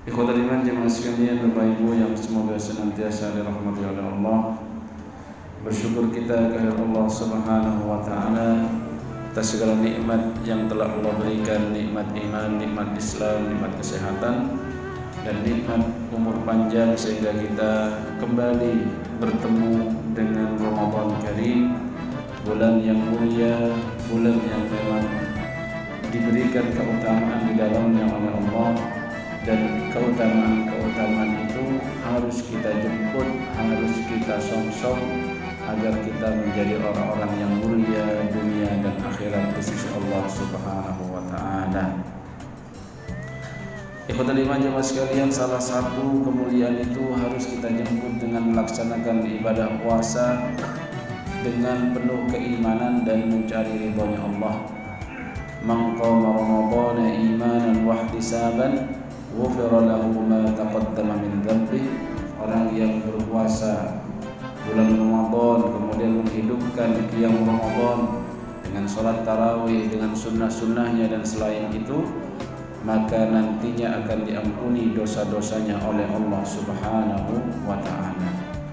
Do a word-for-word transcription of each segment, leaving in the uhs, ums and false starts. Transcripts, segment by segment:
Ikhwatul iman jemaah sekalian, Bapak Ibu yang semoga senantiasa dirahmati oleh Allah. Bersyukur kita kepada Allah Subhanahu wa taala atas segala nikmat yang telah Allah berikan, nikmat iman, nikmat Islam, nikmat kesehatan dan nikmat umur panjang sehingga kita kembali bertemu dengan Ramadan Karim, bulan yang mulia, bulan yang memang diberikan keutamaan di dalamnya oleh Allah. Dan keutamaan-keutamaan itu harus kita jemput, harus kita songsong agar kita menjadi orang-orang yang mulia dunia dan akhirat di sisi Allah Subhanahu wa taala. Ikhwatul iman jemaah sekalian, salah satu kemuliaan itu harus kita jemput dengan melaksanakan ibadah puasa dengan penuh keimanan dan mencari ridhonya Allah. Man qama ramadhana imanan wa ihtisaban ghufira lahu ma taqaddama min dhanbi. Orang yang berpuasa bulan Ramadan kemudian menghidupkan qiyam Ramadan dengan salat tarawih, dengan sunnah-sunnahnya dan selain itu, maka nantinya akan diampuni dosa-dosanya oleh Allah Subhanahu wa taala.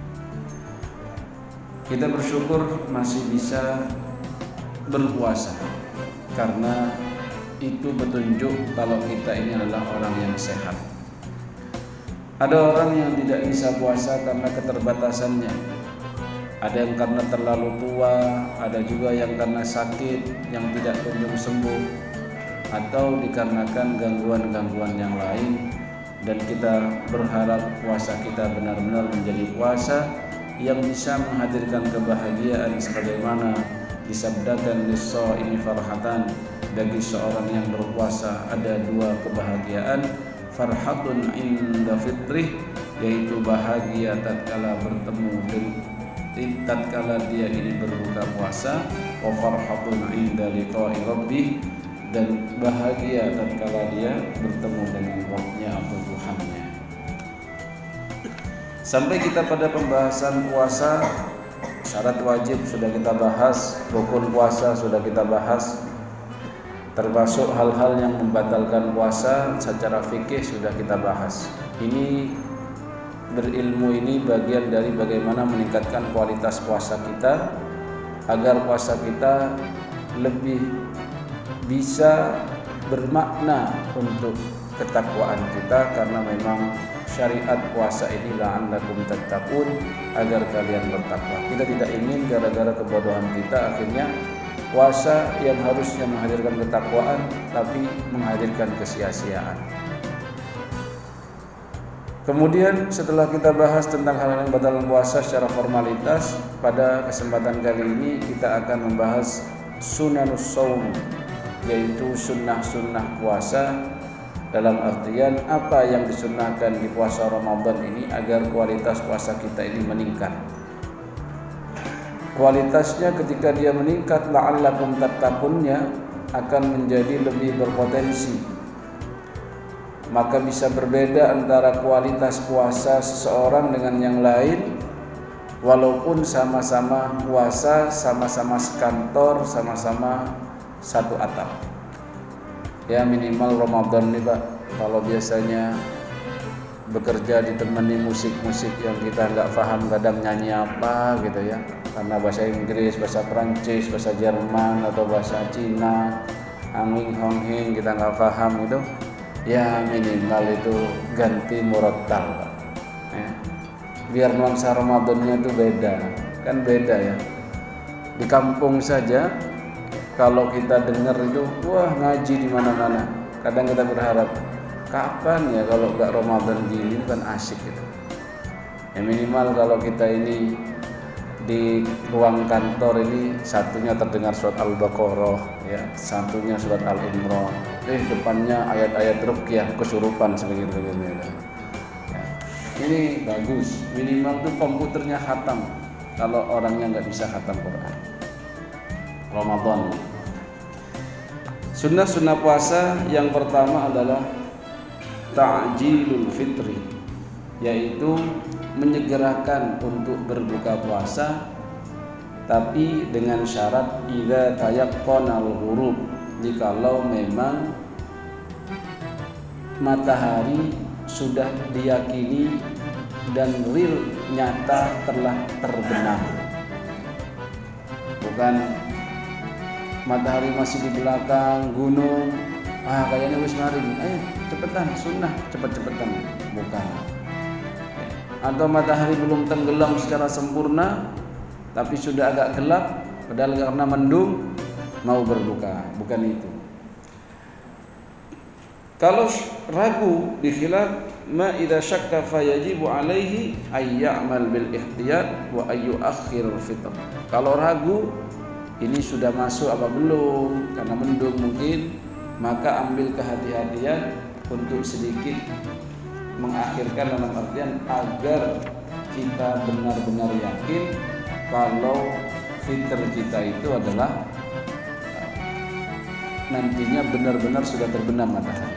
Kita bersyukur masih bisa berpuasa karena itu petunjuk kalau kita ini adalah orang yang sehat. Ada orang yang tidak bisa puasa karena keterbatasannya. Ada yang karena terlalu tua, ada juga yang karena sakit yang tidak kunjung sembuh, atau dikarenakan gangguan-gangguan yang lain. Dan kita berharap puasa kita benar-benar menjadi puasa yang bisa menghadirkan kebahagiaan sebagaimana disabdakan lis-shaimi farhatan. Bagi seorang yang berpuasa ada dua kebahagiaan, farhatun inda fitrih, yaitu bahagia tatkala bertemu dengan tatkala dia ini berbuka puasa, wa farhatun inda liqa'i rabbih, dan bahagia tatkala dia bertemu dengan Rabb-nya atau Tuhannya. Sampai kita pada pembahasan puasa, syarat wajib sudah kita bahas, rukun puasa sudah kita bahas, termasuk hal-hal yang membatalkan puasa secara fikih sudah kita bahas. Ini berilmu ini bagian dari bagaimana meningkatkan kualitas puasa kita agar puasa kita lebih bisa bermakna untuk ketakwaan kita, karena memang syariat puasa ini la'allakum tattaqun, agar kalian bertakwa. Kita tidak ingin gara-gara kebodohan kita akhirnya puasa yang harusnya menghadirkan ketakwaan tapi menghadirkan kesia-siaan. Kemudian setelah kita bahas tentang hal yang batal puasa secara formalitas, pada kesempatan kali ini kita akan membahas sunanus shaum, yaitu sunnah-sunnah puasa, dalam artian apa yang disunnahkan di puasa Ramadan ini agar kualitas puasa kita ini meningkat. Kualitasnya ketika dia meningkat, la'allakum tattaqunnya akan menjadi lebih berpotensi. Maka bisa berbeda antara kualitas puasa seseorang dengan yang lain, walaupun sama-sama puasa, sama-sama sekantor, sama-sama satu atap. Ya minimal Ramadan nih Pak, kalau biasanya bekerja ditemani musik-musik yang kita nggak paham, kadang nyanyi apa gitu ya, karena bahasa Inggris, bahasa Perancis, bahasa Jerman atau bahasa Cina, angin honghing kita nggak paham gitu, ya minimal itu ganti murattal, ya. Biar nuansa Ramadannya itu beda, kan beda ya. Di kampung saja kalau kita dengar itu, wah ngaji di mana-mana, kadang kita berharap kapan ya kalau nggak Ramadan gini kan asik gitu. Ya minimal kalau kita ini di ruang kantor ini satunya terdengar surat Al-Baqarah, ya satunya surat Al-Imran, eh depannya ayat-ayat ruqyah kesurupan sebegitu begini. Ya, ini bagus. Minimal tuh komputernya khatam kalau orangnya nggak bisa khatam Quran. Ramadan. Sunnah-sunnah puasa yang pertama adalah ta'jilul fitri, yaitu menyegerakan untuk berbuka puasa, tapi dengan syarat idza tayaqqanal ghurub, jikalau memang matahari sudah diyakini dan real nyata telah terbenam. Bukan matahari masih di belakang gunung, ah kayaknya wis maring, ayo cepetan sunnah, cepet-cepetan, bukan. Atau matahari belum tenggelam secara sempurna tapi sudah agak gelap padahal karena mendung mau berbuka, bukan itu. Kalau ragu di khilaf ma idza syakka fayajibu alaihi ay ya'mal bil ihtiyat wa ay yu'akhkhir al fitr. Kalau ragu ini sudah masuk apa belum karena mendung mungkin, maka ambil kehati-hatian untuk sedikit mengakhirkan, dalam artian agar kita benar-benar yakin kalau fitr kita itu adalah nantinya benar-benar sudah terbenam matahari.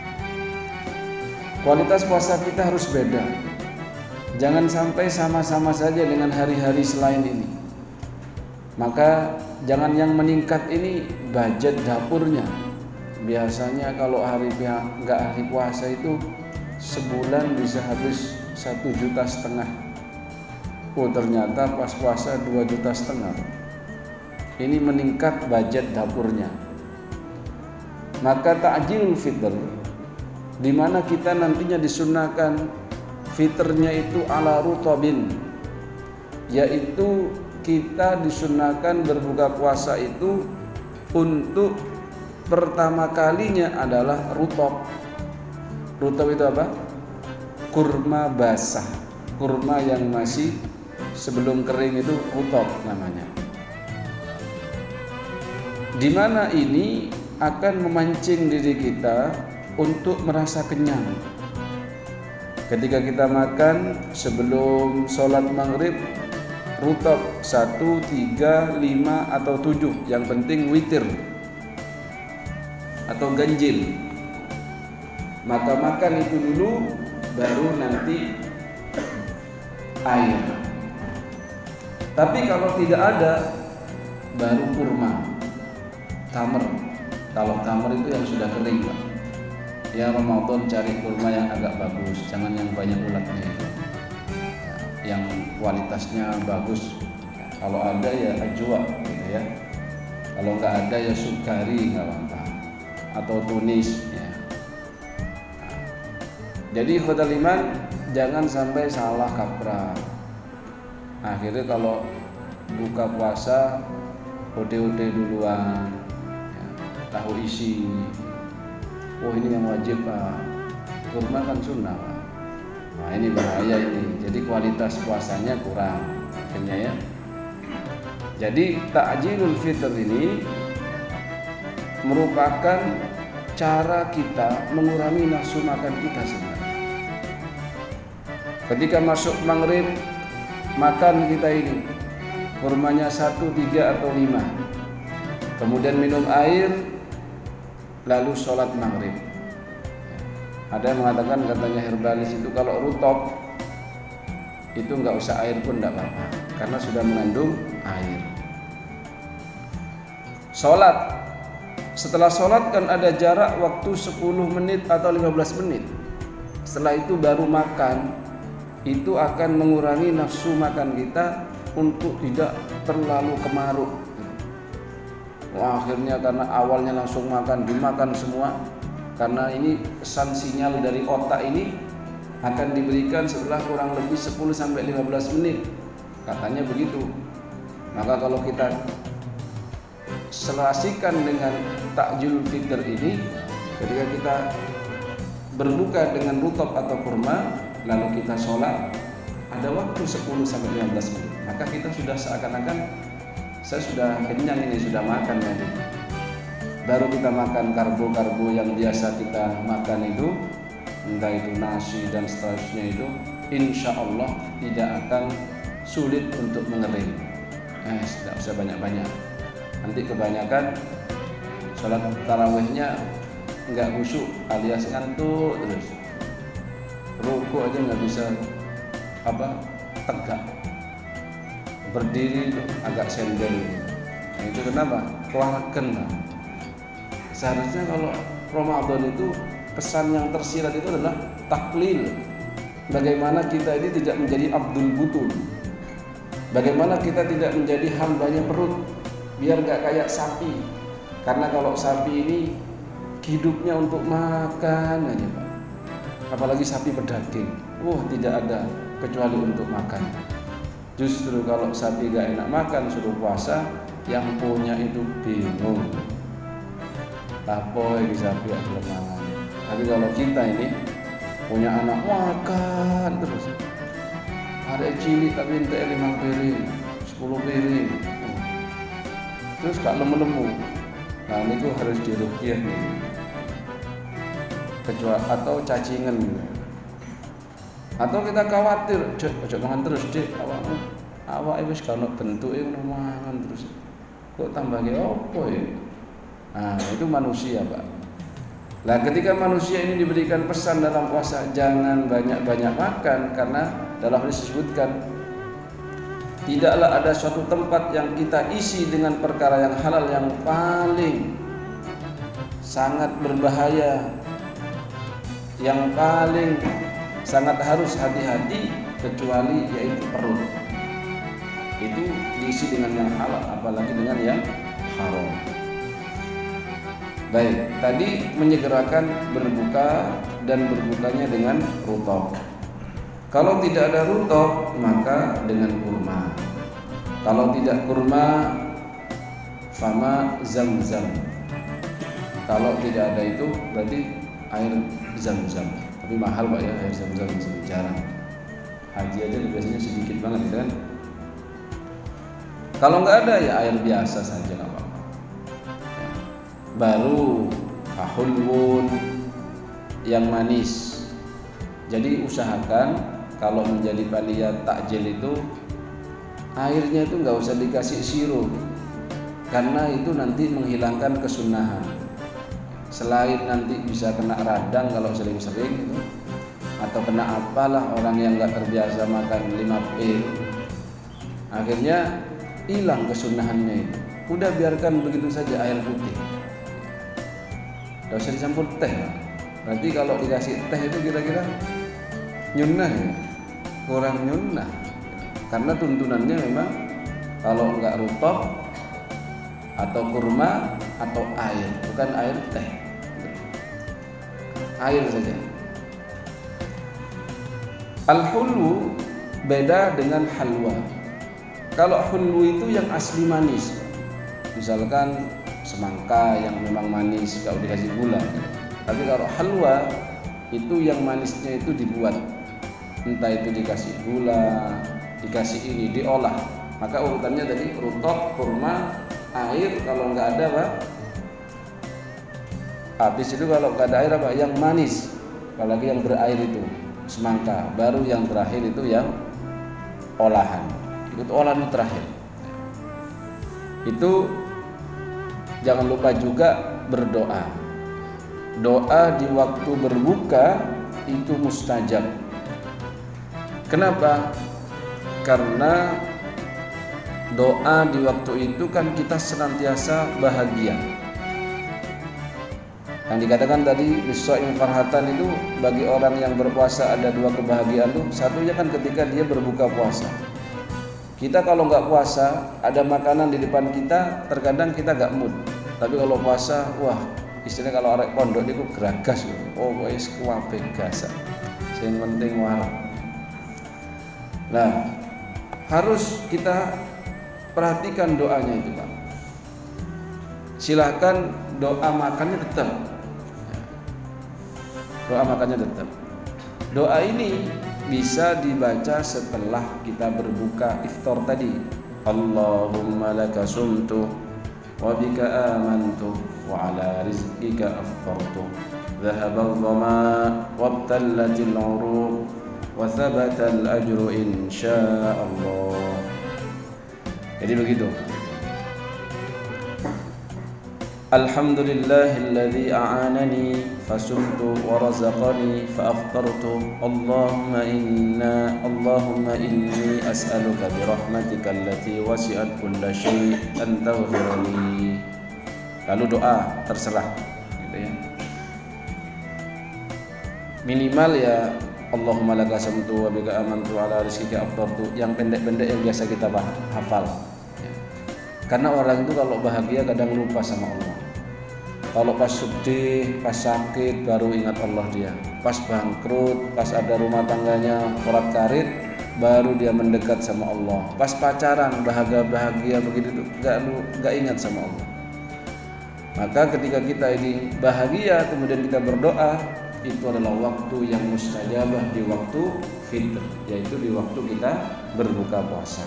Kualitas puasa kita harus beda. Jangan sampai sama-sama saja dengan hari-hari selain ini. Maka jangan yang meningkat ini budget dapurnya. Biasanya kalau hari nggak hari puasa itu sebulan bisa habis satu juta setengah. Oh ternyata pas puasa dua juta setengah. Ini meningkat budget dapurnya. Maka ta'jilul fitr, di mana kita nantinya disunahkan fitrnya itu ala rutabin, yaitu kita disunahkan berbuka puasa itu untuk pertama kalinya adalah rutab. Rutab itu apa? Kurma basah, kurma yang masih sebelum kering itu rutab namanya. Di mana ini akan memancing diri kita untuk merasa kenyang. Ketika kita makan sebelum sholat maghrib, rutab satu, tiga, lima atau tujuh, yang penting witir atau ganjil. Maka makan itu dulu, baru nanti air. Tapi kalau tidak ada, baru kurma, tamar. Kalau tamar itu yang sudah kering, Pak. Ya Ramadan cari kurma yang agak bagus, jangan yang banyak ulatnya itu. Yang kualitasnya bagus. Kalau ada ya ajwa gitu ya. Kalau nggak ada ya sukari nggak apa-apa. Atau tunis ya. Nah, jadi khotul iman jangan sampai salah kaprah. Akhirnya kalau buka puasa ode-ode duluan. Tahu isi, oh ini yang wajib Pak, kurma kan sunnah Pak. Nah ini bahaya ini, jadi kualitas puasanya kurang akhirnya ya. Jadi ta'jilul fitr ini merupakan cara kita mengurangi nafsu makan kita sebenarnya. Ketika masuk maghrib, makan kita ini kurmanya satu, tiga atau lima, kemudian minum air, lalu sholat maghrib. Ada yang mengatakan katanya herbalis itu kalau rutab itu nggak usah air pun nggak apa-apa karena sudah mengandung air. Sholat, setelah sholat kan ada jarak waktu sepuluh menit atau lima belas menit. Setelah itu baru makan, itu akan mengurangi nafsu makan kita untuk tidak terlalu kemaruk. Wah, akhirnya karena awalnya langsung makan, dimakan semua. Karena ini pesan sinyal dari otak ini akan diberikan setelah kurang lebih sepuluh sampai lima belas menit. Katanya begitu. Maka kalau kita selasikan dengan takjil fitr ini, ketika kita berbuka dengan rutab atau kurma, lalu kita sholat, ada waktu sepuluh sampai lima belas menit. Maka kita sudah seakan-akan saya sudah kenyang ini, sudah makan tadi. Baru kita makan karbo-karbo yang biasa kita makan itu, entah itu nasi dan seterusnya itu, insya Allah tidak akan sulit untuk mengering. Eh, tidak usah banyak-banyak. Nanti kebanyakan sholat tarawihnya nggak khusyuk, alias ngantuk terus. Rukuk aja nggak bisa apa tegak. Berdiri itu agak sendel. Nah, itu kenapa? Kewalakan. Seharusnya kalau Ramadan itu pesan yang tersirat itu adalah taklil. Bagaimana kita ini tidak menjadi abdul butun. Bagaimana kita tidak menjadi hambanya perut, biar gak kayak sapi. Karena kalau sapi ini hidupnya untuk makan aja Pak. Apalagi sapi pedaging, wah tidak ada kecuali untuk makan. Justru kalau sapi gak enak makan suruh puasa, yang punya itu bingung. Apa ini sapi ada lemangan. Tapi kalau kita ini punya anak makan terus. Ada cilik tapi minta lima piring, sepuluh piring. Terus gak lemu-lemu. Nah ini tuh harus diruqyah nih. Kecuali atau cacingan. Atau kita khawatir, Cek, ojo mangan terus, Cek, awakmu. Awake wis gak ono bentuke ngono mangan terus. Kok tambah ge opo ya? Nah, itu manusia, Pak. Nah, ketika manusia ini diberikan pesan dalam puasa jangan banyak-banyak makan, karena dalam hadis disebutkan tidaklah ada suatu tempat yang kita isi dengan perkara yang halal yang paling sangat berbahaya, yang paling sangat harus hati-hati kecuali yaitu perut. Itu diisi dengan yang halal, apalagi dengan yang haram. Baik, tadi menyegerakan berbuka dan berbukanya dengan rutab. Kalau tidak ada rutab, maka dengan kurma. Kalau tidak kurma, fama zam-zam. Kalau tidak ada itu, berarti air zam-zam. Tapi mahal Pak ya, air zam-zam jarang. Haji aja biasanya sedikit banget kan. Kalau nggak ada ya air biasa saja nggak apa-apa. Baru hulwun yang manis. Jadi usahakan kalau menjadi panitia takjil itu airnya itu nggak usah dikasih sirup, karena itu nanti menghilangkan kesunahan. Selain nanti bisa kena radang kalau sering-sering gitu, atau kena apalah orang yang nggak terbiasa makan lima pil, akhirnya hilang kesunahannya itu. Udah biarkan begitu saja air putih. Tidak usah dicampur teh. Nanti kalau dikasih teh itu kira-kira nyunnah ya, kurang nyunnah. Karena tuntunannya memang kalau enggak rutab atau kurma atau air, bukan air teh. Air saja. Al-hulwu beda dengan halwa. Kalau hulwu itu yang asli manis. Misalkan semangka yang memang manis kalau dikasih gula. Tapi kalau halwa itu yang manisnya itu dibuat, entah itu dikasih gula, dikasih ini, diolah. Maka urutannya tadi rutab, kurma, air. Kalau nggak ada Pak, habis itu kalau nggak ada air apa? Yang manis, apalagi yang berair itu semangka. Baru yang terakhir itu yang olahan. Itu olahan terakhir. Itu jangan lupa juga berdoa. Doa di waktu berbuka itu mustajab. Kenapa? Karena doa di waktu itu kan kita senantiasa bahagia. Yang dikatakan tadi bishaim farhatan itu bagi orang yang berpuasa ada dua kebahagiaan tuh. Satunya kan ketika dia berbuka puasa. Kita kalau nggak puasa, ada makanan di depan kita, terkadang kita nggak mood. Tapi kalau puasa, wah, istilahnya kalau arek pondok itu geragas, oh wis kuwabe gasak. Sing penting warak. Nah, harus kita perhatikan doanya itu Pak. Silahkan doa makannya tetap. Doa makannya tetap. Doa ini bisa dibaca setelah kita berbuka iftar tadi. Allahumma laka sumtu wa bika amantu wa ala rizqika aftartu dhahaba adh-dhama wabtallatil 'uruq wa thabata al-ajru insyaallah. Jadi begitu. Alhamdulillahilladzi a'anani fasumtu wa razaqani fa aftartu. Allahumma inna Allahumma inni as'aluka bi rahmatika allati wasi'at kulla syai' an taghfirli. Lalu doa terserah gitu ya. minimal ya Allahumma laka samtu wa bika amantu ala rizqika aftartu, yang pendek-pendek yang biasa kita hafal. Karena orang itu kalau bahagia kadang lupa sama Allah. Kalau pas sedih, pas sakit baru ingat Allah dia. Pas bangkrut, pas ada rumah tangganya korat-karit, baru dia mendekat sama Allah. Pas pacaran bahagia-bahagia begitu enggak enggak ingat sama Allah. Maka ketika kita ini bahagia kemudian kita berdoa, itu adalah waktu yang mustajabah di waktu fitr, yaitu di waktu kita berbuka puasa.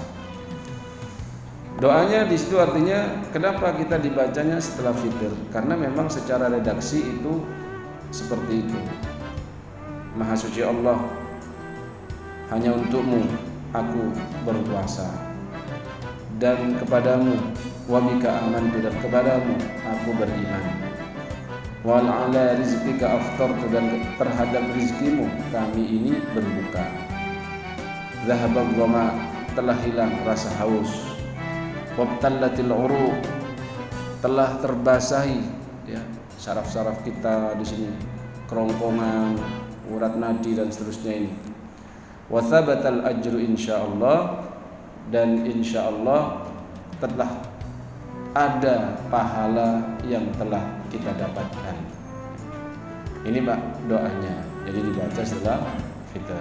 Doanya di situ artinya kenapa kita dibacanya setelah fitr? Karena memang secara redaksi itu seperti itu. Maha suci Allah, hanya untukmu aku berpuasa, dan kepadamu wa bika amantu, dan kepadamu aku beriman. Wal ala rizqika aftartu, dan terhadap rizkimu kami ini berbuka. Zahabal dhama, telah hilang rasa haus. Wabtallatil uruq, telah terbasahi ya saraf-saraf kita di sini, kerongkongan, urat nadi dan seterusnya ini. Wa thabatal ajru insyaallah, dan insyaallah telah ada pahala yang telah kita dapatkan. Ini Pak doanya. Jadi dibaca setelah fitr.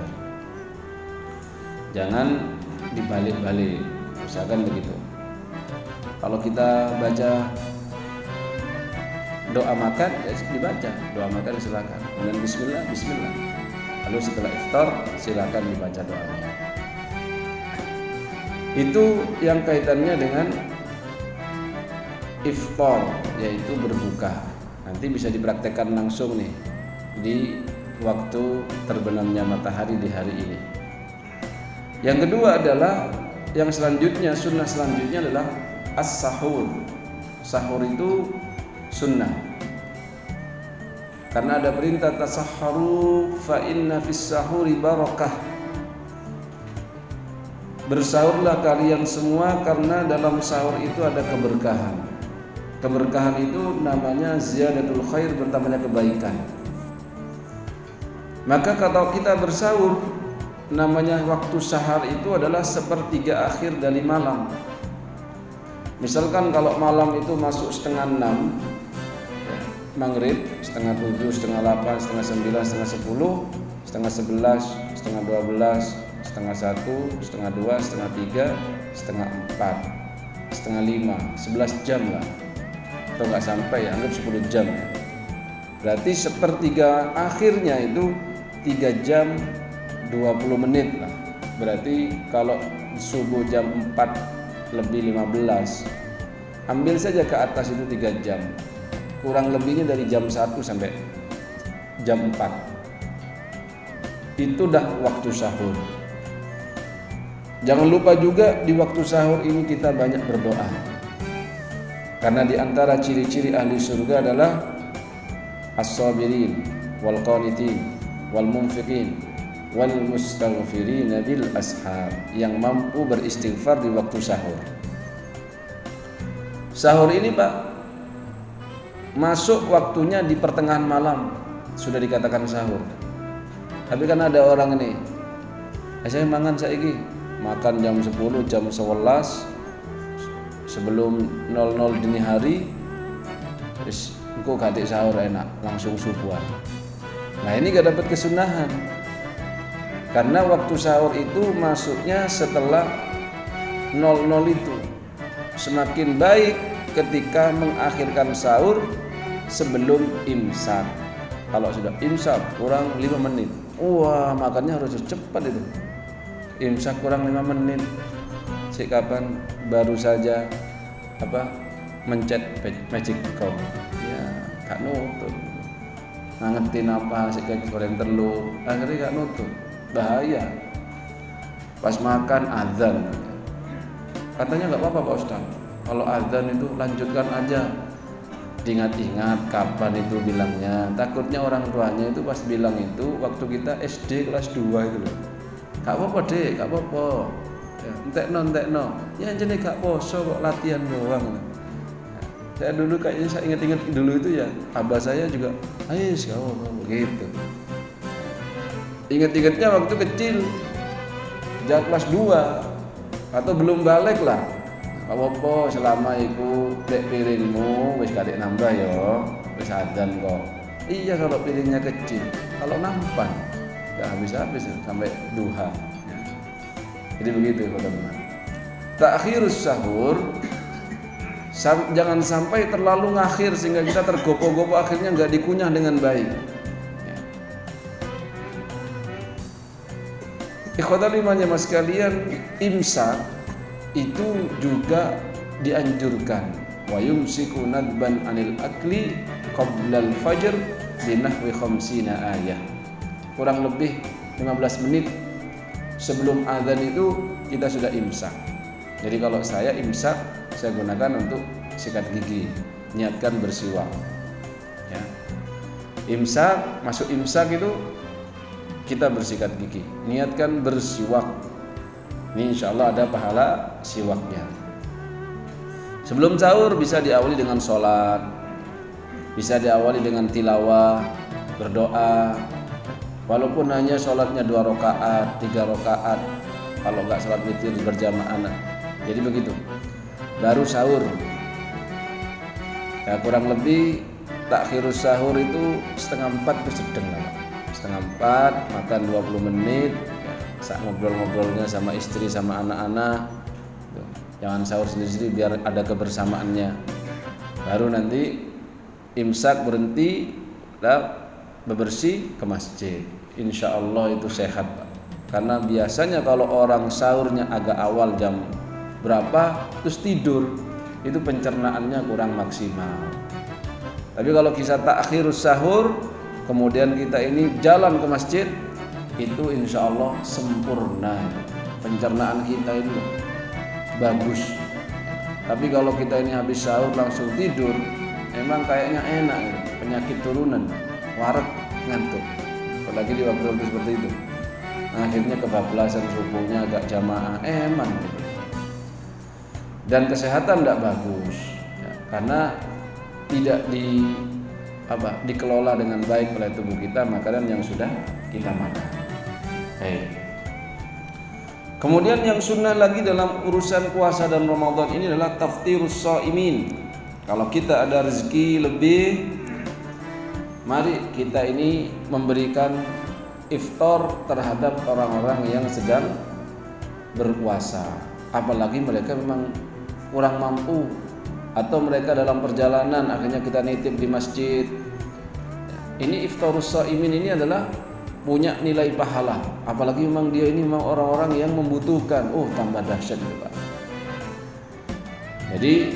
Jangan dibalik-balik. Misalkan begitu. Kalau kita baca doa makan, ya dibaca doa makan silakan. Kemudian bismillah, bismillah. Lalu setelah iftar silakan dibaca doanya. Itu yang kaitannya dengan iftar, yaitu berbuka. Nanti bisa dipraktekkan langsung nih di waktu terbenamnya matahari di hari ini. Yang kedua adalah yang selanjutnya, sunnah selanjutnya adalah as-sahur. Sahur itu sunnah. Karena ada perintah tasahharu fa inna fis sahuri barakah. Bersahurlah kalian semua karena dalam sahur itu ada keberkahan. Keberkahan itu namanya ziyadatul khair, bertambahnya kebaikan. Maka kalau kita bersahur, namanya waktu sahar itu adalah sepertiga akhir dari malam. Misalkan kalau malam itu masuk setengah enam, maghrib, setengah tujuh, setengah delapan, setengah sembilan, setengah sepuluh, setengah sebelas, setengah dua belas, setengah satu, setengah dua, setengah tiga, setengah empat, setengah lima, sebelas jam lah. Atau nggak sampai ya, anggap sepuluh jam. Berarti sepertiga akhirnya itu tiga jam dua puluh menit lah. Berarti kalau subuh jam empat lebih lima belas, ambil saja ke atas itu tiga jam. Kurang lebihnya dari jam satu sampai jam empat. Itu dah waktu sahur. Jangan lupa juga di waktu sahur ini kita banyak berdoa. Karena di antara ciri-ciri ahli surga adalah as-sabirin wal qanitin wal munfiqin wal mustaghfirin bil ashar, yang mampu beristighfar di waktu sahur. Sahur ini Pak masuk waktunya di pertengahan malam, sudah dikatakan sahur. Tapi kan ada orang ini, saya mangan saiki, makan jam sepuluh, jam sebelas, sebelum nol nol dini hari, terus engkau gadik sahur enak, langsung subuhan. Nah ini gak dapat kesunahan. Karena waktu sahur itu masuknya setelah nol nol itu. Semakin baik ketika mengakhirkan sahur sebelum imsak. Kalau sudah imsak kurang lima menit, wah makannya harus cepat itu. Imsak kurang lima menit, sik kapan baru saja apa mencet magic com, ya gak nutut. Ngangetin apa sik goreng telur, akhirnya gak nutut. Bahaya. Pas makan azan, katanya nggak apa-apa Pak Ustaz, kalau azan itu lanjutkan aja. Diingat-ingat kapan itu bilangnya. Takutnya orang tuanya itu pas bilang itu waktu kita S D kelas dua itu loh. Gak apa-apa dek, gak apa-apa. Ya, entekno entekno. Ya jane gak poso kok, latihan doang. Saya dulu kayaknya saya ingat-ingat dulu itu ya, abah saya juga, ayo gak apa-apa gitu. Ingat-ingatnya waktu kecil, sejak kelas dua atau belum balik lah. Apa-apa selama iku dek piringmu wis kadek nambah ya, wis adzan kok. Iya kalau piringnya kecil, kalau nampan enggak habis-habis ya, sampai duha. Ya. Jadi begitu teman-teman. Takhirus sahur, sam, jangan sampai terlalu ngakhir sehingga kita tergopoh-gopoh akhirnya enggak dikunyah dengan baik. Ya. Ikhwatal iman ya mas kalian, imsak itu juga dianjurkan wa yumsiku nadban anil akli qabla al-fajr binahwi khamsina ayah. Kurang lebih lima belas menit sebelum azan itu kita sudah imsak. Jadi kalau saya imsak, saya gunakan untuk sikat gigi, niatkan bersiwak. Ya. Imsak, masuk imsak itu kita bersikat gigi, niatkan bersiwak. Ini insya Allah ada pahala siwaknya. Sebelum sahur bisa diawali dengan sholat, bisa diawali dengan tilawah, berdoa. Walaupun hanya sholatnya dua rakaat, tiga rakaat, kalau nggak sholat witir berjamaah. Jadi begitu. Baru sahur. Ya, kurang lebih takhirus sahur itu setengah empat itu sedang lah. Setengah empat makan dua puluh menit. Saat ngobrol-ngobrolnya sama istri sama anak-anak, jangan sahur sendiri-sendiri biar ada kebersamaannya. Baru nanti imsak berhenti, lah bebersih ke masjid. Insya Allah itu sehat, Pak. Karena biasanya kalau orang sahurnya agak awal jam berapa terus tidur, itu pencernaannya kurang maksimal. Tapi kalau kisah takhirus sahur, kemudian kita ini jalan ke masjid, itu insya Allah sempurna, pencernaan kita itu bagus. Tapi kalau kita ini habis sahur langsung tidur, emang kayaknya enak ya, penyakit turunan, warak, ngantuk. Apalagi di waktu-waktu seperti itu, nah, akhirnya kebablasan subuhnya agak jamaah, emang gitu. Dan kesehatan tidak bagus ya, karena tidak di apa dikelola dengan baik oleh tubuh kita makanan yang sudah kita makan. Hey. Kemudian yang sunnah lagi dalam urusan puasa dan Ramadan ini adalah taftirus shaimin. Kalau kita ada rezeki lebih, mari kita ini memberikan iftar terhadap orang-orang yang sedang berpuasa. Apalagi mereka memang kurang mampu atau mereka dalam perjalanan akhirnya kita nitip di masjid. Ini iftarus shaimin ini adalah punya nilai pahala, apalagi memang dia ini memang orang-orang yang membutuhkan. Oh, tambah dahsyat itu, Pak. Jadi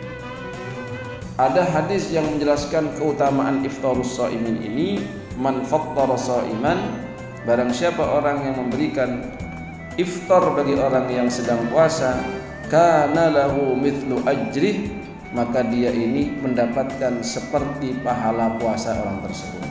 ada hadis yang menjelaskan keutamaan iftarus shaimin ini. Man fattara shaiman, barang siapa orang yang memberikan iftar bagi orang yang sedang puasa, kana lahu mithlu ajrih, maka dia ini mendapatkan seperti pahala puasa orang tersebut.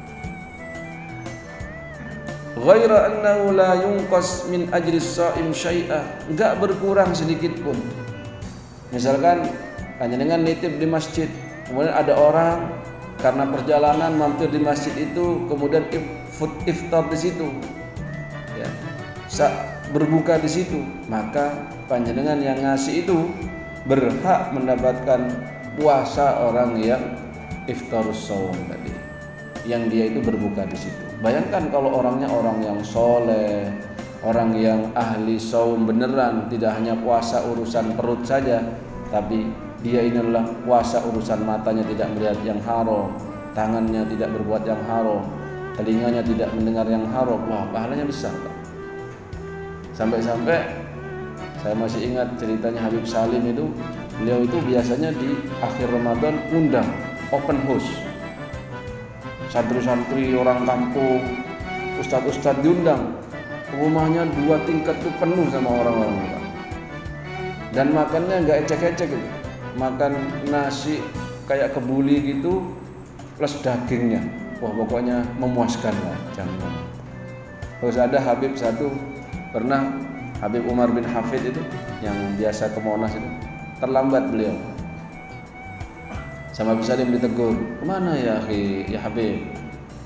Ghaira annahu la yunqas min ajri shaim syai'a, enggak berkurang sedikit pun. Misalkan hanya dengan nitip di masjid, kemudian ada orang karena perjalanan mampir di masjid itu, kemudian iftar di situ, ya, berbuka di situ, maka panjenengan yang ngasih itu berhak mendapatkan puasa orang yang iftarus shaum tadi, yang dia itu berbuka di situ. Bayangkan kalau orangnya orang yang soleh, orang yang ahli saum beneran, tidak hanya puasa urusan perut saja, tapi dia ini adalah puasa urusan matanya tidak melihat yang haram, tangannya tidak berbuat yang haram, telinganya tidak mendengar yang haram. Wah, pahalanya besar, Pak. Sampai-sampai saya masih ingat ceritanya Habib Salim itu, beliau itu biasanya di akhir Ramadan undang open house. Santri-santri orang kampung, ustadz-ustadz diundang, rumahnya dua tingkat itu penuh sama orang-orang. Dan makannya nggak ecek-ecek gitu, makan nasi kayak kebuli gitu plus dagingnya. Wah, pokoknya memuaskan lah, jangan. Terus ada Habib satu pernah, Habib Umar bin Hafid itu yang biasa ke Monas itu, terlambat beliau. Sama Habib Salim ditegur, kemana ya akhi, ya Habib,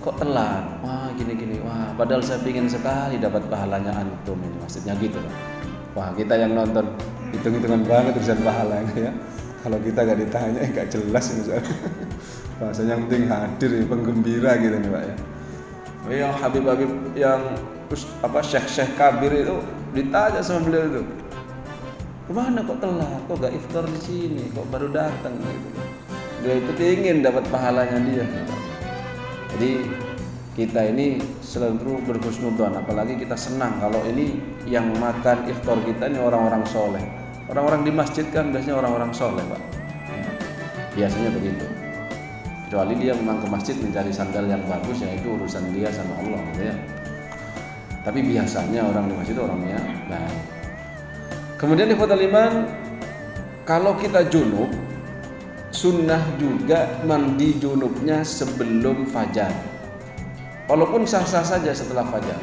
kok telat, wah gini-gini, wah padahal saya pingin sekali dapat pahalanya antum ini, maksudnya gitu Pak. Wah kita yang nonton hitung-hitungan banget urusan pahalanya ya. Kalau kita gak ditanya gak jelas misalnya. Bahasanya yang penting hadir ya, penggembira gitu nih Pak ya. Yang Habib-habib yang apa syekh-syekh kabir itu ditanya sama beliau itu, kemana kok telat, kok gak iftar di sini, kok baru datang gitu. Dia itu ingin dapat pahalanya dia. Jadi kita ini selalu berhusnudzon, apalagi kita senang kalau ini yang makan iftar kita ini orang-orang soleh. Orang-orang di masjid kan biasanya orang-orang soleh Pak. Biasanya begitu. Kecuali dia memang ke masjid mencari sandal yang bagus, ya itu urusan dia sama Allah gitu ya. Tapi biasanya orang di masjid itu orangnya baik. Kemudian di ikhwatal iman, kalau kita junub, sunnah juga mandi junubnya sebelum fajar. Walaupun sah-sah saja setelah fajar.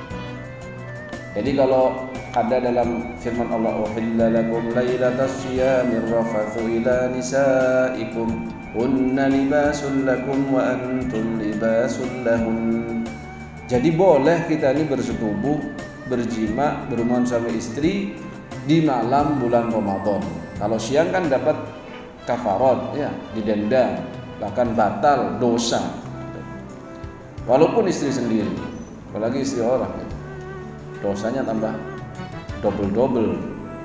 Jadi kalau ada dalam firman Allah, "Uhilla lakum lailatas syiyamir rafathu ila nisaikum hunna libasul lakum wa antum libasul lahun." Jadi boleh kita ini bersetubuh, berjima, berhubungan suami istri di malam bulan Ramadan. Kalau siang kan dapat kafarat ya, didenda, bahkan batal dosa. Walaupun istri sendiri, apalagi istri orang, dosanya tambah double-double.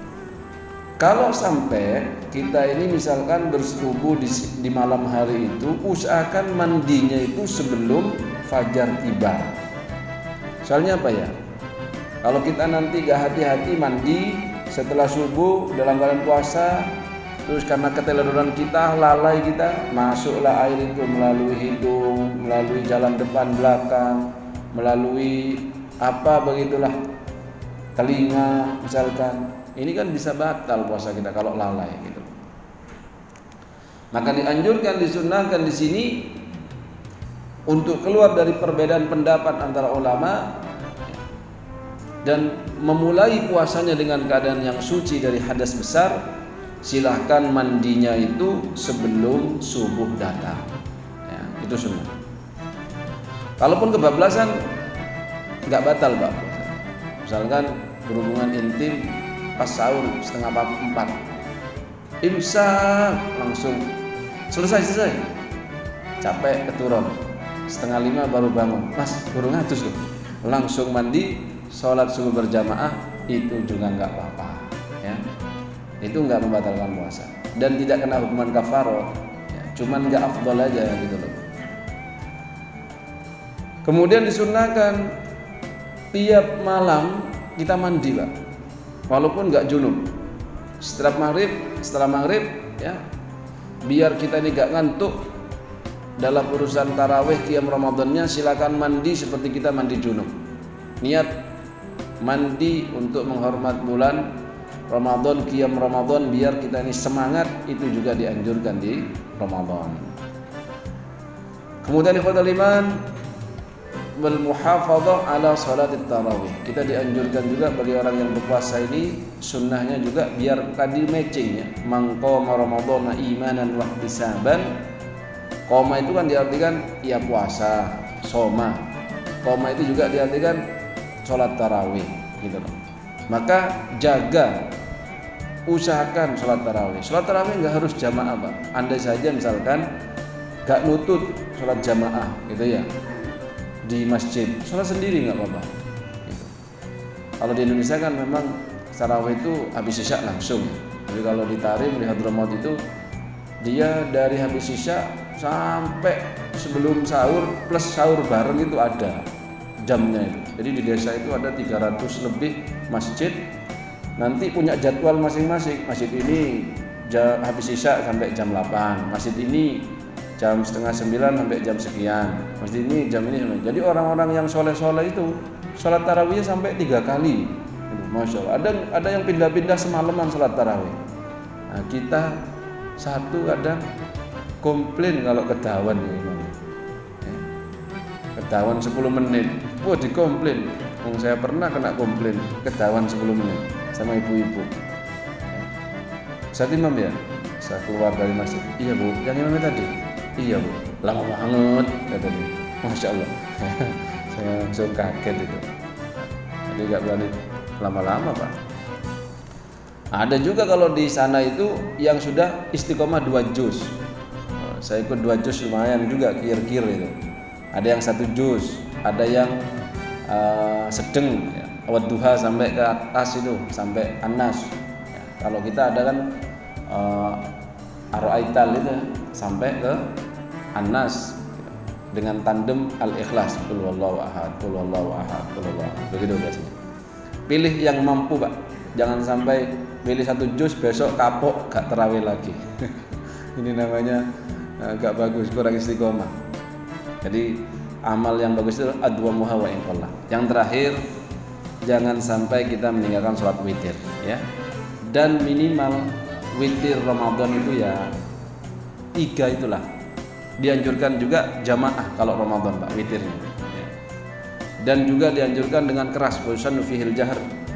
Kalau sampai kita ini misalkan bersetubuh di, di malam hari itu, usahakan mandinya itu sebelum fajar tiba. Soalnya apa ya? Kalau kita nanti gak hati-hati mandi setelah subuh dalam keadaan puasa, terus karena keteledoran kita, lalai kita, masuklah air itu melalui hidung, melalui jalan depan belakang, melalui apa begitulah, telinga misalkan. Ini kan bisa batal puasa kita kalau lalai gitu. Maka dianjurkan, disunnahkan di sini untuk keluar dari perbedaan pendapat antara ulama dan memulai puasanya dengan keadaan yang suci dari hadas besar. Silahkan mandinya itu sebelum subuh datang ya, itu sunnah. Kalaupun kebablasan nggak batal Pak. Misalkan berhubungan intim pas sahur setengah empat, imsak langsung selesai selesai capek keturun, setengah lima baru bangun, mas baru ngatus loh, langsung mandi sholat subuh berjamaah, itu juga nggak apa-apa ya. Itu nggak membatalkan puasa dan tidak kena hukuman kafarat ya, cuman nggak afdol aja gitu loh. Kemudian disunahkan tiap malam kita mandi Pak, walaupun nggak junub. Setelah maghrib, setelah maghrib ya, biar kita ini nggak ngantuk dalam urusan tarawih qiyam Ramadannya, silakan mandi seperti kita mandi junub. Niat mandi untuk menghormat bulan Ramadan, qiyam Ramadan, biar kita ini semangat, itu juga dianjurkan di Ramadan. Kemudian ikhwatal iman, wal muhafadzah ala salat tarawih. Kita dianjurkan juga bagi orang yang berpuasa ini, sunnahnya juga biar tadi matching ya. Man qama ramadhana imanan wa ihtisaban. Qoma itu kan diartikan ya puasa, soma. Qoma itu juga diartikan salat tarawih gitu loh. Maka jaga, usahakan sholat tarawih. Sholat tarawih nggak harus jamaah Pak. Andai saja misalkan nggak nutut sholat jamaah gitu ya di masjid, sholat sendiri nggak apa-apa. Gitu. Kalau di Indonesia kan memang tarawih itu habis isya langsung. Tapi kalau di Tarim di Hadramaut itu dia dari habis isya sampai sebelum sahur plus sahur bareng itu ada jamnya itu. Jadi di desa itu ada tiga ratus lebih masjid, nanti punya jadwal masing-masing. Masjid ini jam, habis isya sampai jam delapan, masjid ini jam setengah sembilan sampai jam sekian, masjid ini jam ini. Jadi orang-orang yang soleh-soleh itu sholat tarawihnya sampai tiga kali. Masya Allah. Ada ada yang pindah-pindah semalaman sholat tarawih. Nah, kita satu kadang komplain kalau kedawan ya, kedawan sepuluh menit. Wah dikomplain. Oh, saya pernah kena komplain kedawan sepuluh menit sama ibu-ibu. Ustaz Imam ya, saya keluar dari masjid. Iya Bu, yang imamnya tadi. Iya Bu, lama banget kata dia. Masya Allah. Saya langsung kaget itu. Jadi nggak berani lama-lama Pak. Ada juga kalau di sana itu yang sudah istiqomah dua juz. Saya ikut dua juz lumayan juga kir-kir itu. Ada yang satu juz, ada yang uh, sedang ya. Wadduha sampai ke atas itu, sampai An-Nas. Ya, kalau kita ada kan uh, Ar-Ra'aital itu sampai ke An-Nas dengan tandem Al-Ikhlas. Qul huwallahu ahad, qul huwallahu ahad, qul huwallahu ahad. Begitu biasanya. Pilih yang mampu, Pak. Jangan sampai pilih satu juz besok kapok gak terawih lagi. Ini namanya uh, gak bagus, kurang istiqomah. Jadi amal yang bagus itu adwamuha wa in qalla. Yang terakhir, jangan sampai kita meninggalkan sholat witir ya. Dan minimal witir Ramadan itu ya tiga itulah. Dianjurkan juga jamaah kalau Ramadan Pak witirnya ya. Dan juga dianjurkan dengan keras, bosan fihil jahr.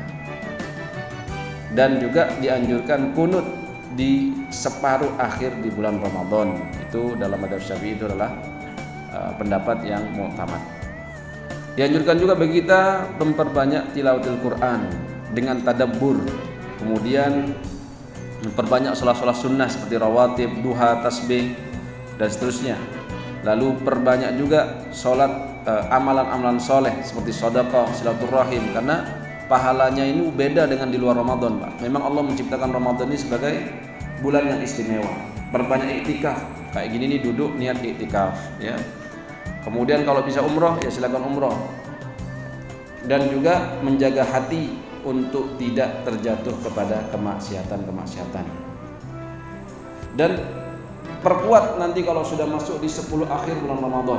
Dan juga dianjurkan kunut di separuh akhir di bulan Ramadan. Itu dalam madzhab Syafi'i itu adalah uh, pendapat yang mu'tamad. Dianjurkan juga bagi kita memperbanyak tilawatil Quran dengan tadabbur. Kemudian memperbanyak sholat-sholat sunnah seperti rawatib, duha, tasbih dan seterusnya. Lalu perbanyak juga sholat uh, amalan-amalan soleh seperti sedekah, silaturahim, karena pahalanya ini beda dengan di luar Ramadan, Pak. Memang Allah menciptakan Ramadan ini sebagai bulan yang istimewa. Perbanyak iktikaf. Kayak gini nih duduk niat iktikaf, ya. Kemudian kalau bisa umroh ya silakan umroh. Dan juga menjaga hati untuk tidak terjatuh kepada kemaksiatan-kemaksiatan. Dan perkuat nanti kalau sudah masuk di sepuluh akhir bulan Ramadan.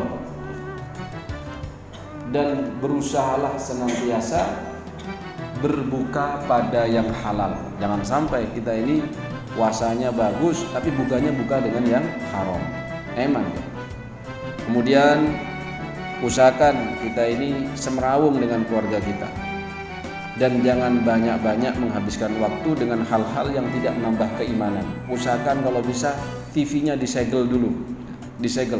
Dan berusahalah senantiasa berbuka pada yang halal. Jangan sampai kita ini puasanya bagus tapi bukanya buka dengan yang haram. Emang ya. Kemudian usahakan kita ini semrawung dengan keluarga kita. Dan jangan banyak-banyak menghabiskan waktu dengan hal-hal yang tidak menambah keimanan. Usahakan kalau bisa T V-nya disegel dulu. Disegel.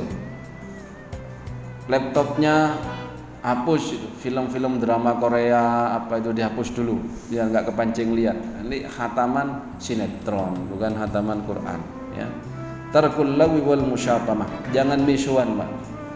Laptopnya hapus itu, film-film drama Korea apa itu dihapus dulu biar nggak kepancing lihat. Ini khataman sinetron bukan khataman Quran ya. Tarkul lawi wal musyatamah. Jangan misuan, Pak.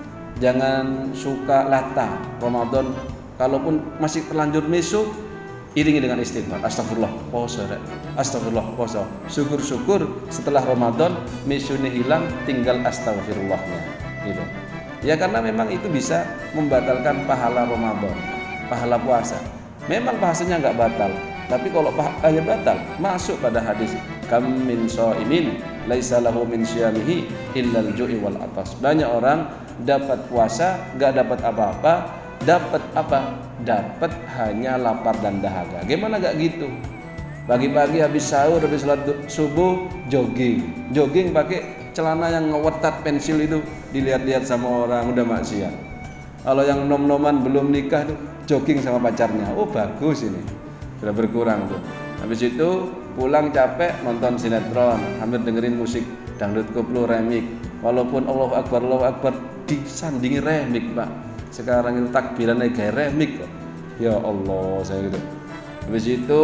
Jangan suka lata Ramadan. Kalaupun masih terlanjur misu, iringi dengan istighfar. Astagfirullah, poso rek. Astagfirullah, poso. Syukur-syukur setelah Ramadan misune hilang, tinggal astagfirullahnya. Gitu. Ya karena memang itu bisa membatalkan pahala Ramadan, pahala puasa. Memang bahasanya nggak batal, tapi kalau pahalanya batal, masuk pada hadis kam min shaimin laisa lahu min syiyamihi illal ju'i wal atas. Banyak orang dapat puasa nggak dapat apa-apa, dapat apa? Dapat hanya lapar dan dahaga. Gimana nggak gitu? Pagi-pagi habis sahur, habis salat subuh jogging, jogging pakai celana yang ngewetat pensil itu dilihat-lihat sama orang udah maksiat. Kalau yang nom-noman belum nikah tuh jogging sama pacarnya, oh bagus ini, sudah berkurang tuh. Habis itu pulang capek nonton sinetron, hampir dengerin musik dangdut koplo remik. Walaupun Allahu Akbar Allahu Akbar disandingi remik Pak. Sekarang itu takbirannya kayak remik kok. Ya Allah saya gitu. Habis itu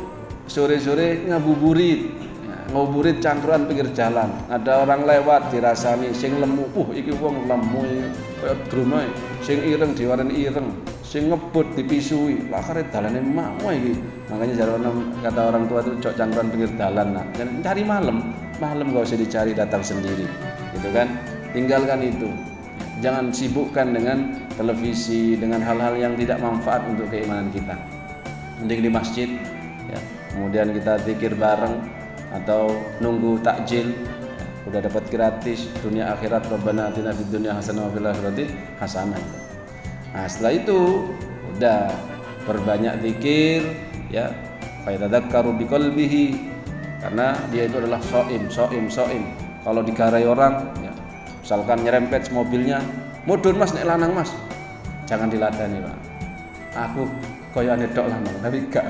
sore-sore ngabuburit. Ngabuburit cangkruan pinggir jalan. Ada orang lewat dirasani sing lemu, uh iki wong lemu kaya drume, sing ireng diwarani ireng, sing ngebut dipisui. Lah kare dalane mau iki. Makanya jarane kata orang tua itu cok cangkruan pinggir jalan nah. Jangan cari malam, malam enggak usah dicari, datang sendiri. Gitu kan? Tinggalkan itu. Jangan sibukkan dengan televisi, dengan hal-hal yang tidak manfaat untuk keimanan kita. Mending di masjid ya. Kemudian kita zikir bareng atau nunggu takjil ya, udah dapat gratis dunia akhirat. Rabbana atina fid dunya hasanah wa fil akhirati hasanah. Nah setelah itu udah perbanyak zikir ya, fa yatadzakkaru biqalbihi, karena dia itu adalah shaim shaim shaim. Kalau digarai orang ya, misalkan nyerempet mobilnya, mudun Mas nek lanang Mas, jangan diladani Pak. Aku koyo ane tok lanang tapi gak.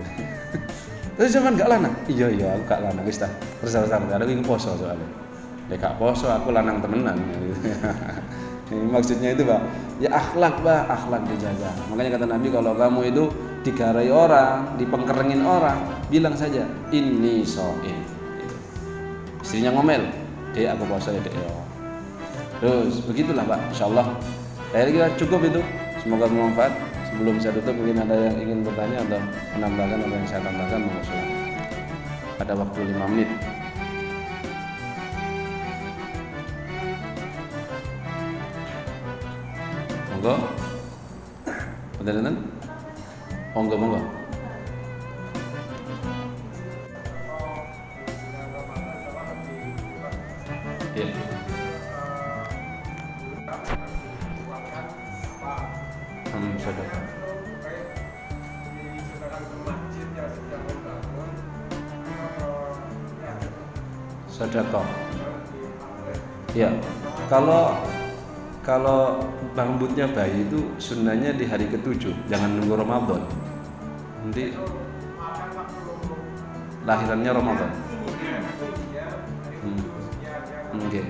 Terus zaman gak lanang? Iya iya aku gak lanang wis ta. Terus sama-sama aku iki poso soalnya. Nek gak poso aku lanang temenan. Ini maksudnya itu Pak, ya akhlak Pak, akhlak dijaga. Makanya kata Nabi, kalau kamu itu digarai orang, dipengkerengin orang, bilang saja ini so'im. Istrinya ngomel, dek aku puasa ya dek. Terus begitulah Pak, insyaallah. Saya kira cukup itu. Semoga bermanfaat. Sebelum saya tutup, mungkin ada yang ingin bertanya atau menambahkan apa yang saya tambahkan, monggo. Ada waktu lima menit. Monggo. Betul-betul? Monggo, monggo. Iya. Hmm, sedekah. Sedekah. Iya. Kalau kalau rambutnya bayi itu sunnahnya di hari ketujuh, jangan nunggu Ramadan. Nanti lahirannya Ramadan. Hmm. Oke. Okay.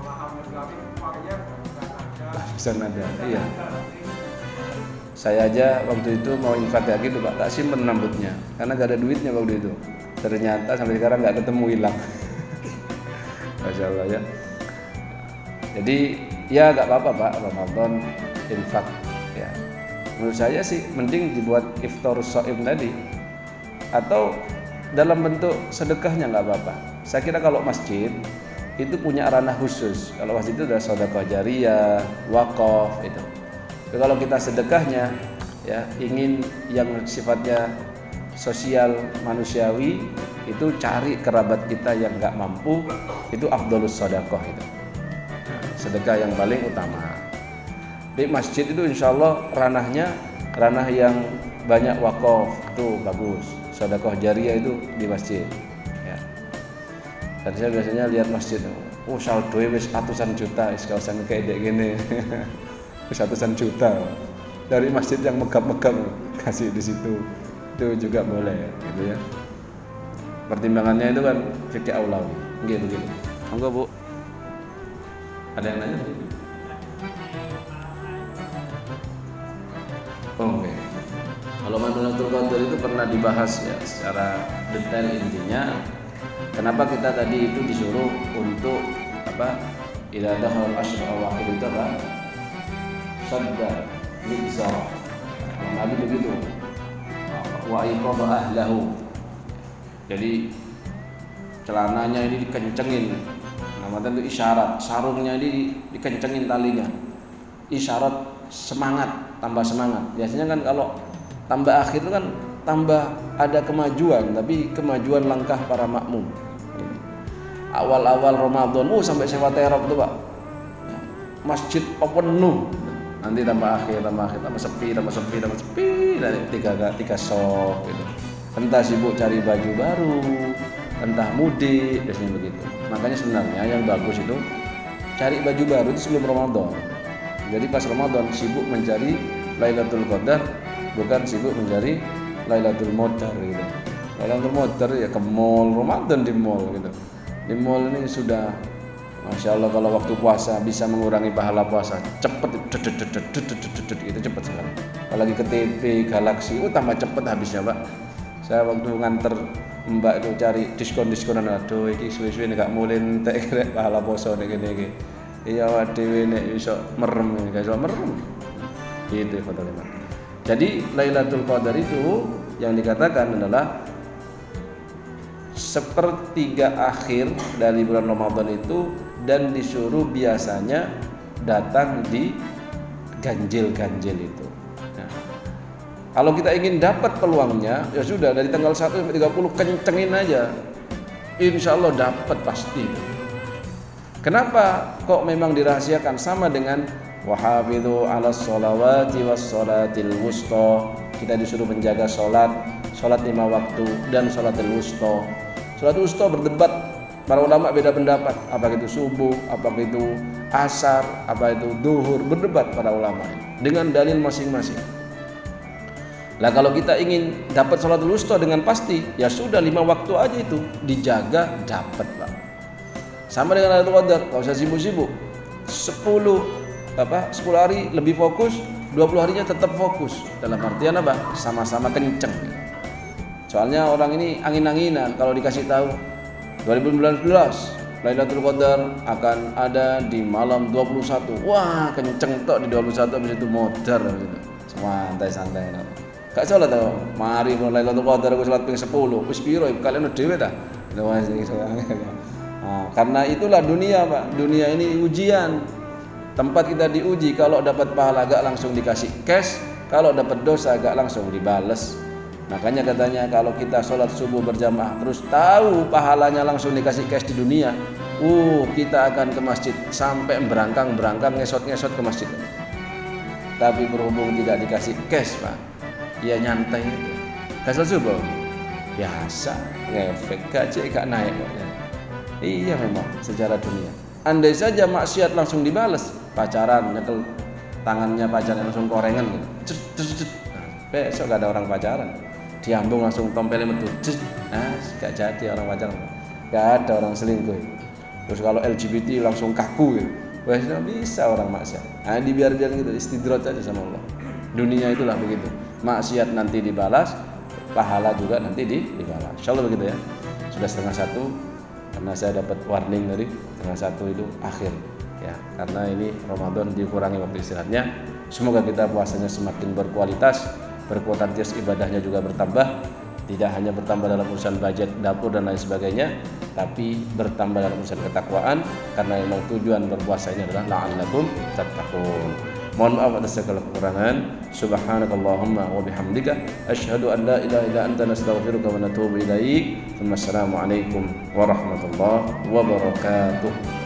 Barusan ada. Iya. Saya aja waktu itu mau infak kayak gitu Pak, tak simpen rambutnya karena gak ada duitnya waktu itu. Ternyata sampai sekarang nggak ketemu, hilang. Masya Allah ya. Jadi ya nggak apa-apa Pak, Ramadan infak ya. Menurut saya sih mending dibuat iftarus shaim tadi, atau dalam bentuk sedekahnya nggak apa-apa. Saya kira kalau masjid itu punya ranah khusus. Kalau masjid itu adalah sedekah jariyah, wakaf itu. Tapi kalau kita sedekahnya ya ingin yang sifatnya sosial manusiawi, itu cari kerabat kita yang nggak mampu, itu afdhalus sedekah itu. Sedekah yang paling utama. Di masjid itu insya Allah ranahnya ranah yang banyak wakaf, itu bagus. Sedekah jariyah itu di masjid. Ya. Dan saya biasanya lihat masjid, oh saldo wis ratusan juta, wis kawasan kayak gini, wis ratusan juta dari masjid yang megap-megap kasih di situ, itu juga boleh, gitu ya. Pertimbangannya itu kan fikih aulawi, gitu begitu. Monggo Bu. Ada yang nanya? Oh, oke. Okay. Kalau Lailatul Qadar itu pernah dibahas ya secara detail intinya. Kenapa kita tadi itu disuruh untuk apa? Idza dakhala al-ashr al-awakhir itu apa? Sadda mizar. Nabi begitu. Wa iqadha ahlahu. Jadi celananya ini dikencengin. Namanya itu isyarat, sarungnya ini dikencengin talinya. Isyarat semangat, tambah semangat. Biasanya kan kalau tambah akhir itu kan tambah ada kemajuan, tapi kemajuan langkah para makmum. Awal-awal Ramadan, oh sampai sewa terop tuh Pak. Masjid penuh. Nanti tambah akhir, tambah akhir, tambah sepi, tambah sepi, tambah sepi, dan tiga tiga sok gitu. Entah sibuk cari baju baru, entah mudik, biasanya begitu. Makanya sebenarnya yang bagus itu cari baju baru itu sebelum Ramadan. Jadi pas Ramadan sibuk mencari Lailatul Qadar, bukan sibuk mencari Lailatul Qadar gitu. Lailatul Qadar ya ke mall, Ramadan di mall gitu. Di mall ini sudah Masya Allah, kalau waktu puasa bisa mengurangi pahala puasa, cepet gitu, cepet sekali. Apalagi ke T V, Galaxy, oh tambah cepet habisnya Pak. Saya waktu nganter Mbak itu cari diskon-diskonan, aduh iki suwe-suwe nek gak mulai entek rek pahala poso nek ngene iki. Iya awak dhewe nek iso merem, gak iso merem. Itu fotonya. Jadi Lailatul Qadar itu yang dikatakan adalah sepertiga akhir dari bulan Ramadan itu, dan disuruh biasanya datang di ganjil-ganjil itu. Nah, kalau kita ingin dapat peluangnya, ya sudah dari tanggal satu sampai tiga puluh kencengin aja. Insya Allah dapat pasti. Kenapa kok memang dirahasiakan? Sama dengan wahafidhu ala sholawati was sholatil wusta. Kita disuruh menjaga sholat, sholat lima waktu dan sholatil wusta. Sholatil wusta berdebat. Para ulama beda pendapat, apa itu subuh, apa itu asar, apa itu duhur, berdebat para ulama dengan dalil masing-masing. Lah kalau kita ingin dapat sholatul wusta dengan pasti, ya sudah lima waktu aja itu dijaga, dapat Pak. Sama dengan Lailatul Qadar, enggak usah sibuk-sibuk. sepuluh apa sepuluh hari lebih fokus, dua puluh harinya tetap fokus. Dalam artian apa? Sama-sama kenceng. Soalnya orang ini angin-anginan kalau dikasih tahu dua ribu sembilan belas Lailatul Qadar akan ada di malam dua puluh satu. Wah, kenceng tok di dua puluh satu, habis itu modar habis itu. Santai-santai. Gak salah tau. Mari mulai Lailatul Qadar aku salat ping sepuluh. Wis piro kalian dhewe ta? Nah, karena itulah dunia, Pak. Dunia ini ujian. Tempat kita diuji, kalau dapat pahala agak langsung dikasih cash, kalau dapat dosa agak langsung dibales. Makanya katanya kalau kita sholat subuh berjamaah terus tahu pahalanya langsung dikasih cash di dunia, uh kita akan ke masjid sampai berangkang-berangkang ngesot-ngesot ke masjid. Tapi berhubung tidak dikasih cash, Pak, ya nyantai itu. Kasih subuh biasa, ngefek gaji gak naik. Iya memang secara dunia. Andai saja maksiat langsung dibales, pacaran nyekel tangannya pacarnya langsung korengan gitu. Besok gak ada orang pacaran. Diambung langsung tompelnya metu. Nah, gak jadi orang pacaran. Gak ada orang selingkuh. Terus kalau L G B T langsung kaku gitu. Wah, bisa orang maksiat. Nah, dibiar-biar gitu, istidroj aja sama Allah. Dunia itulah begitu. Maksiat nanti dibalas, pahala juga nanti dibalas. Insyaallah begitu ya. Sudah setengah satu, karena saya dapat warning tadi setengah satu itu akhir ya, karena ini Ramadan dikurangi waktu istirahatnya. Semoga kita puasanya semakin berkualitas, berkualitas ibadahnya juga bertambah, tidak hanya bertambah dalam urusan budget dapur dan lain sebagainya, tapi bertambah dalam urusan ketakwaan, karena memang tujuan berpuasa ini adalah la'allakum tattaqun. Mohon maaf atas segala kekurangan. Subhanakallahumma wa bihamdika asyhadu an la ilaha illa anta nastaghfiruka wa natubu ilaik. Wassalamualaikum warahmatullahi wabarakatuh.